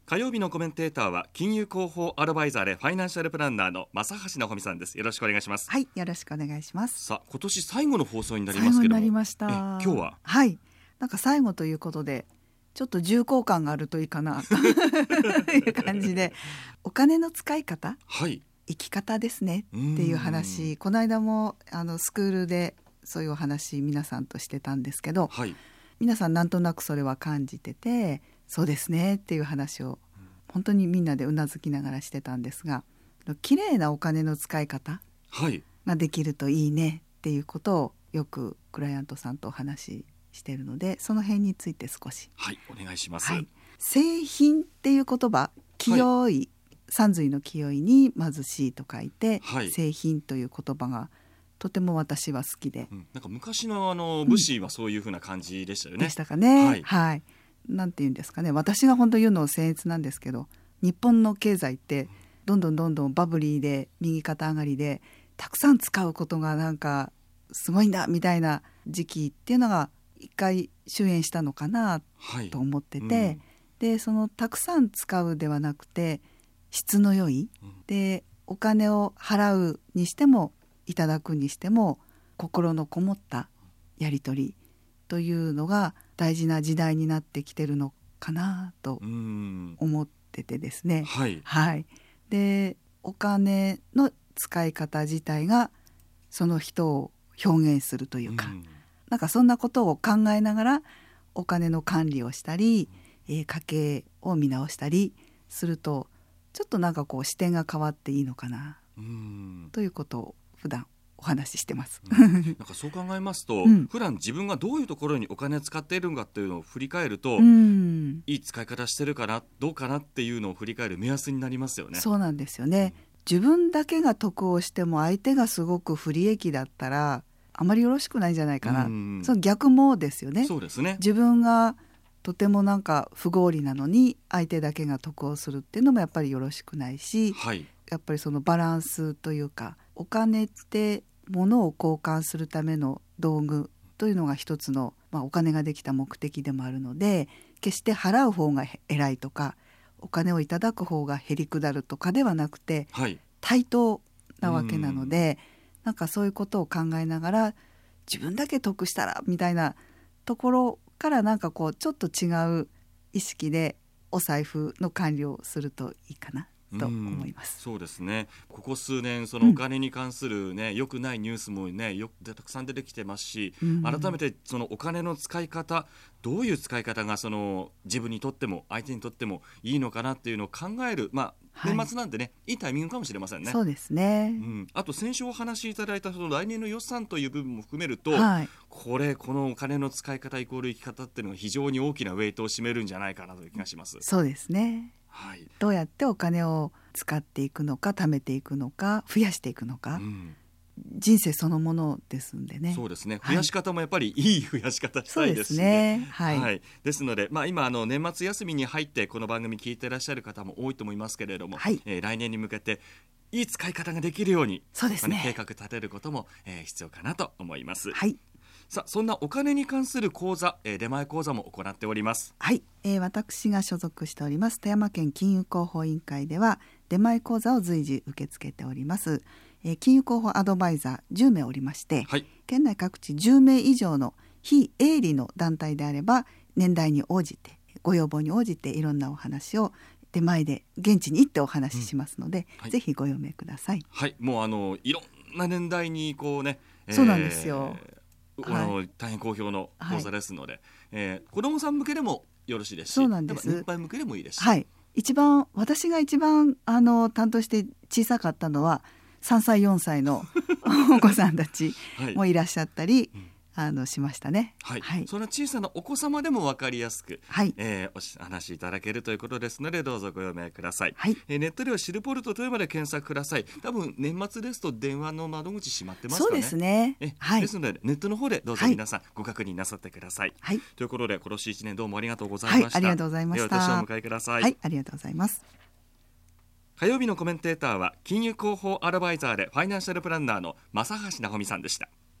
火曜日のコメンテーターは金融広報アドバイザーでファイナンシャルプランナーの正橋直美さんです。よろしくお願いします。 はい、よろしくお願いします。 さあ、今年最後の放送になりますけども、 最後になりました。 今日ははいなんか最後ということでちょっと重厚感があるといいかなという感じでお金の使い方、 はい、 生き方ですねっていう話、この間もスクールでそういうお話皆さんとしてたんですけど、 はい、 皆さんなんとなくそれは感じてて、そうですねっていう話を本当にみんなでうなずきながらしてたんですが、綺麗なお金の使い方ができるといいねっていうことをよくクライアントさんとお話ししているので、その辺について少し、 はい、お願いします。 はい、製品っていう言葉、清い、三髄の清いに貧しいと書いて、製品という言葉がとても私は好きで、 なんか昔の武士はそういう風な感じでしたよね。 でしたかね。はい、なんていうんですかね、私が本当言うの僭越なんですけど、日本の経済ってどんどんバブリーで右肩上がりでたくさん使うことがなんかすごいんだみたいな時期っていうのが一回終焉したのかなと思ってて、でそのたくさん使うではなくて質の良い、でお金を払うにしてもいただくにしても心のこもったやり取りというのが大事な時代になってきてるのかなと思っててですね、でお金の使い方自体がその人を表現するというか、なんかそんなことを考えながらお金の管理をしたり、家計を見直したりするとちょっとなんかこう視点が変わっていいのかなということを普段お話ししてます。 なんかそう考えますと、普段自分がどういうところにお金を使っているのかっていうのを振り返ると、いい使い方してるかなどうかなっていうのを振り返る目安になりますよね。 そうなんですよね。自分だけが得をしても相手がすごく不利益だったらあまりよろしくないんじゃないかな。その逆もですよね。 そうですね。 自分がとてもなんか不合理なのに相手だけが得をするっていうのもやっぱりよろしくないし、やっぱりそのバランスというか、お金って物を交換するための道具というのが一つの、お金ができた目的でもあるので、決して払う方が偉いとかお金をいただく方がへりくだるとかではなくて、対等なわけなので、なんかそういうことを考えながら自分だけ得したらみたいなところからなんかこうちょっと違う意識でお財布の管理をするといいかなと思います。 そうですね。ここ数年そのお金に関する良くないニュースもたくさん出てきてますし、改めてそのお金の使い方、どういう使い方がその自分にとっても相手にとってもいいのかなっていうのを考える、年末なんでね、いいタイミングかもしれませんね。 そうですね。 あと先週お話しいただいたその来年の予算という部分も含めると、このお金の使い方イコール生き方っていうのが非常に大きなウェイトを占めるんじゃないかなという気がします。 そうですね。どうやってお金を使っていくのか、貯めていくのか、増やしていくのか、人生そのものですんでね。 そうですね。増やし方もやっぱりいい増やし方したいですしね。ですので、今年末休みに入ってこの番組聞いていらっしゃる方も多いと思いますけれども、来年に向けていい使い方ができるように、計画立てることも、必要かなと思います。さあ、そんなお金に関する講座、出前講座も行っております。 私が所属しております富山県金融広報委員会では出前講座を随時受け付けております。金融広報アドバイザー10名おりまして、県内各地10名以上の非営利の団体であれば年代に応じてご要望に応じていろんなお話を出前で現地に行ってお話ししますので、ぜひご用命ください。 もういろんな年代にこうね、 そうなんですよ。 大変好評の講座ですので、子どもさん向けでもよろしいですし、 そうなんです。 年配向けでもいいですし、 私が一番担当して小さかったのは3歳4歳のお子さんたちもいらっしゃったり、しましたね。 その小さなお子様でも分かりやすく、お話しいただけるということですので、どうぞご用命ください。ネットではシルポルト富山で検索ください。多分年末ですと電話の窓口閉まってますかね。 そうですね。 ですのでネットの方でどうぞ皆さんご確認なさってください。ということで今年1年どうもありがとうございました。 ありがとうございました。 では私をお迎えください。 ありがとうございます。 火曜日のコメンテーターは金融広報アドバイザーでファイナンシャルプランナーの正橋直美さんでした。